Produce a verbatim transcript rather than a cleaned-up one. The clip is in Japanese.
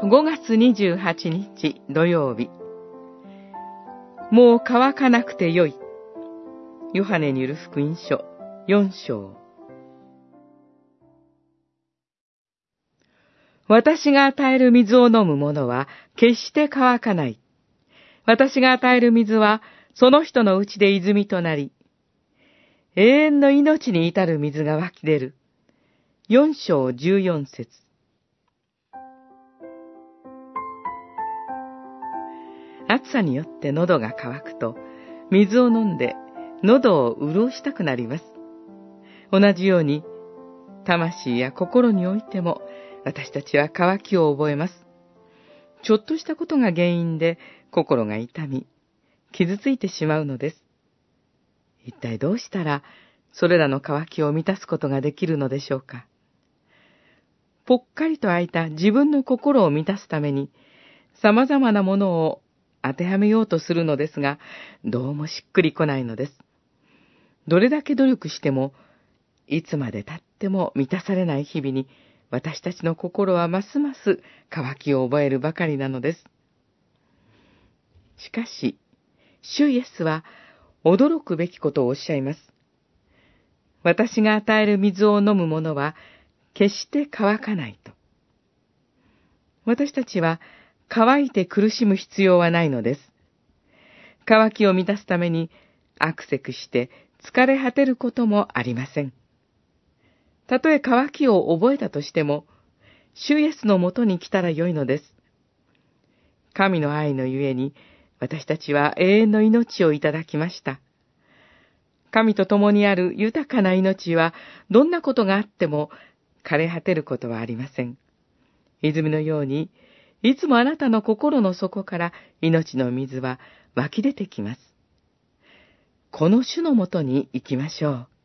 ごがつにじゅうはちにち土曜日。もう乾かなくてよい。ヨハネによる福音書よん章。私が与える水を飲む者は決して乾かない。私が与える水はその人のうちで泉となり、永遠の命に至る水が湧き出る。よん章じゅうよん節。暑さによって喉が渇くと、水を飲んで喉を潤したくなります。同じように、魂や心においても、私たちは渇きを覚えます。ちょっとしたことが原因で心が痛み、傷ついてしまうのです。一体どうしたら、それらの渇きを満たすことができるのでしょうか。ぽっかりと空いた自分の心を満たすために、様々なものを当てはめようとするのですが、どうもしっくりこないのです。どれだけ努力しても、いつまで経っても満たされない日々に、私たちの心はますます渇きを覚えるばかりなのです。しかし、主イエスは驚くべきことをおっしゃいます。私が与える水を飲む者は決して乾かないと。私たちは乾いて苦しむ必要はないのです。渇きを満たすためにあくせくして疲れ果てることもありません。たとえ渇きを覚えたとしても、主イエスのもとに来たらよいのです。神の愛のゆえに、私たちは永遠の命をいただきました。神と共にある豊かな命は、どんなことがあっても枯れ果てることはありません。泉のように、いつもあなたの心の底から命の水は湧き出てきます。この主のもとに行きましょう。